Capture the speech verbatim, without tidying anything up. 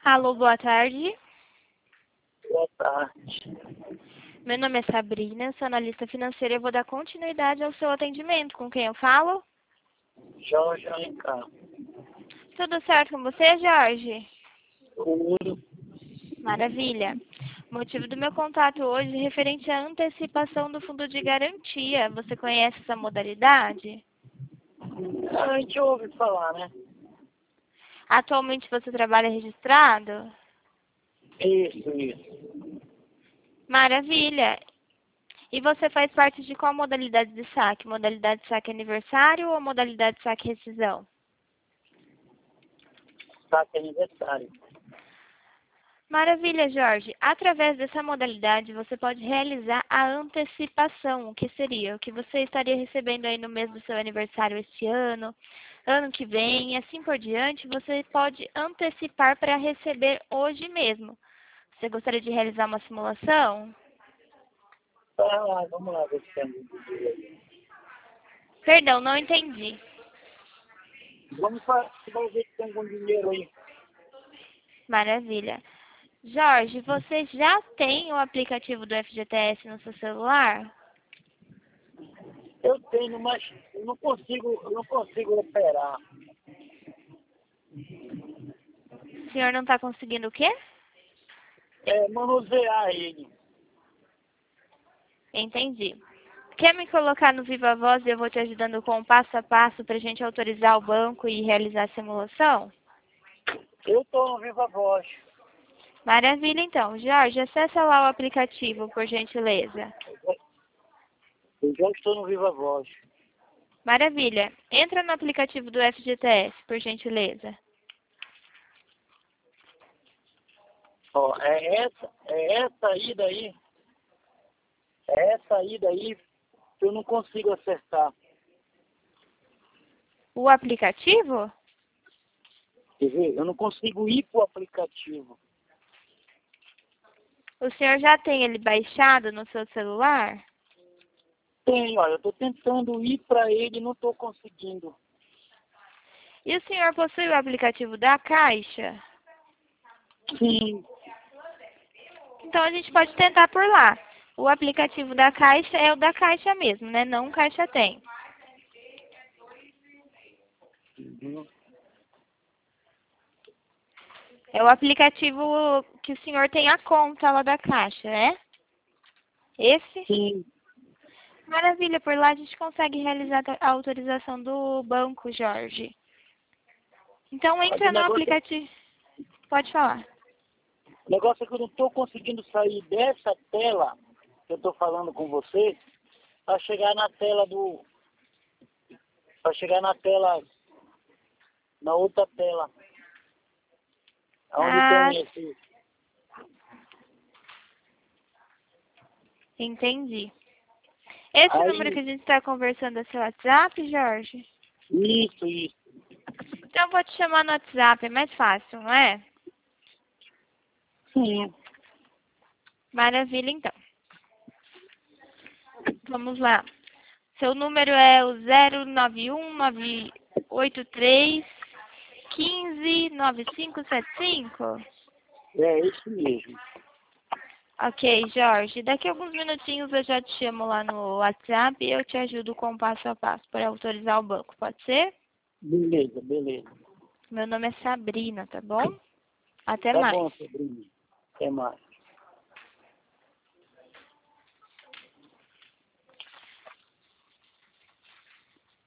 Alô, boa tarde. Boa tarde. Meu nome é Sabrina, sou analista financeira e eu vou dar continuidade ao seu atendimento. Com quem eu falo? Jorge Alencar. Tudo certo com você, Jorge? Tudo. Maravilha. O motivo do meu contato hoje é referente à antecipação do fundo de garantia. Você conhece essa modalidade? A gente ouve falar, né? Atualmente você trabalha registrado? Isso, isso. Maravilha. E você faz parte de qual modalidade de saque? Modalidade de saque aniversário ou modalidade de saque rescisão? Saque aniversário. Maravilha, Jorge. Através dessa modalidade, você pode realizar a antecipação. O que seria? O que você estaria recebendo aí no mês do seu aniversário este ano, ano que vem, e assim por diante, você pode antecipar para receber hoje mesmo. Você gostaria de realizar uma simulação? Tá lá, vamos lá ver se tem algum dinheiro aí. Perdão, não entendi. Vamos, fa- vamos ver se tem algum dinheiro aí. Maravilha. Jorge, você já tem o aplicativo do F G T S no seu celular? Eu tenho, mas eu não consigo, eu não consigo operar. O senhor não está conseguindo o quê? É, manusear ele. Entendi. Quer me colocar no Viva Voz e eu vou te ajudando com o passo a passo para a gente autorizar o banco e realizar a simulação? Eu estou no Viva Voz. Maravilha, então. Jorge, acessa lá o aplicativo, por gentileza. Eu já estou no Viva Voz. Maravilha. Entra no aplicativo do F G T S, por gentileza. Ó, é essa, é essa aí daí. É essa aí daí que eu não consigo acertar. O aplicativo? Quer ver? Eu não consigo ir pro aplicativo. O senhor já tem ele baixado no seu celular? Tem, olha, eu tô tentando ir para ele e não tô conseguindo. E o senhor possui o aplicativo da Caixa? Sim, Então a gente pode tentar por lá. O aplicativo da Caixa é o da Caixa mesmo, né? Não o Caixa Tem. uhum. É o aplicativo que o senhor tem a conta lá da Caixa, é? Esse? Sim. Maravilha, por lá a gente consegue realizar a autorização do banco, Jorge. Então Mas entra o no negócio, aplicativo. Pode falar. o negócio é que eu não tô conseguindo sair dessa tela que eu tô falando com você para chegar na tela do... para chegar na tela... na outra tela. Onde Ah, tem esse... entendi. Esse número que Aí, a gente está conversando é seu WhatsApp, Jorge? isso, isso. Então eu vou te chamar no WhatsApp, é mais fácil, não é? Sim. Maravilha, então. Vamos lá. Seu número é o zero nove um nove oito três um cinco nove cinco sete cinco? É isso mesmo. Ok, Jorge. Daqui a alguns minutinhos eu já te chamo lá no WhatsApp e eu te ajudo com o passo a passo para autorizar o banco. Pode ser? Beleza, beleza. Meu nome é Sabrina, tá bom? Até Tá mais. bom, Sabrina. Até mais.